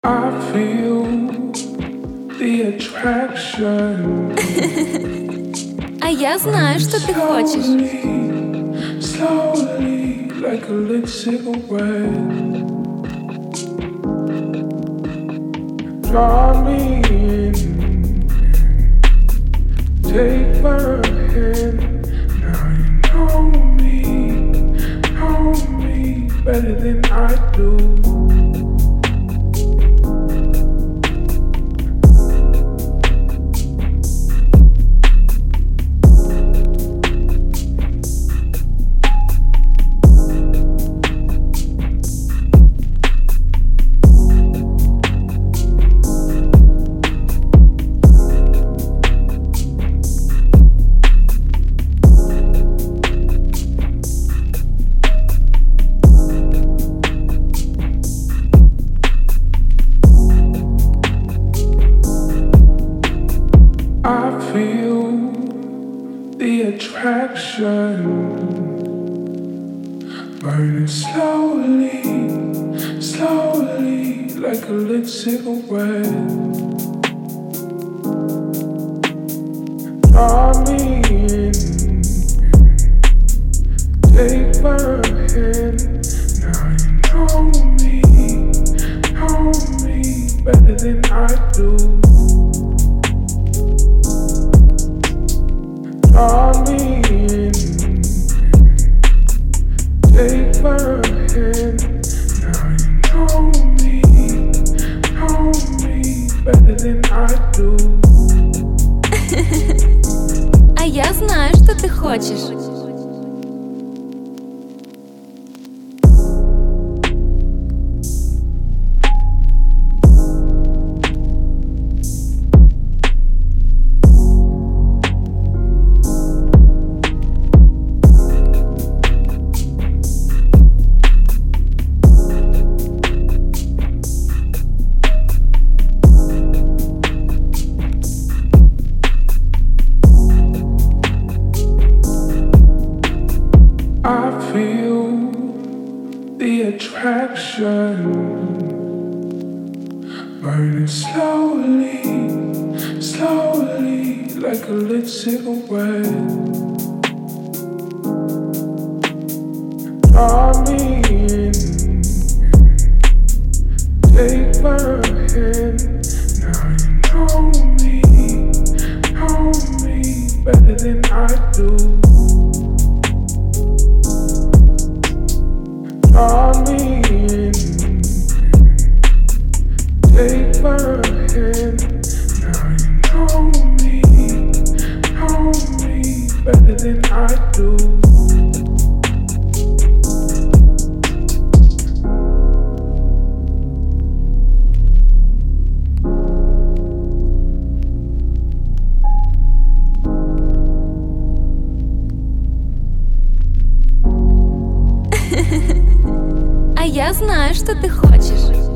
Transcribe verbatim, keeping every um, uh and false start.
I feel the attraction. А я знаю, что ты хочешь. Slowly, like a lit cigarette. Draw me in, take my hand. Now you know me, know me better than I do. I feel the attraction burning slowly, slowly like a lit cigarette. Draw me in, take my hand. Now you know me, know me better than I do. Draw me in, take my hand. Now you know me, know me better than I do. А я знаю, что ты хочешь. I feel the attraction burning slowly, slowly like a lit cigarette. Draw me in, take my hand. Now you know me, know me better than I do. Draw me in, take my hand. Now you know me, know me better than I do. А я знаю, что ты хочешь.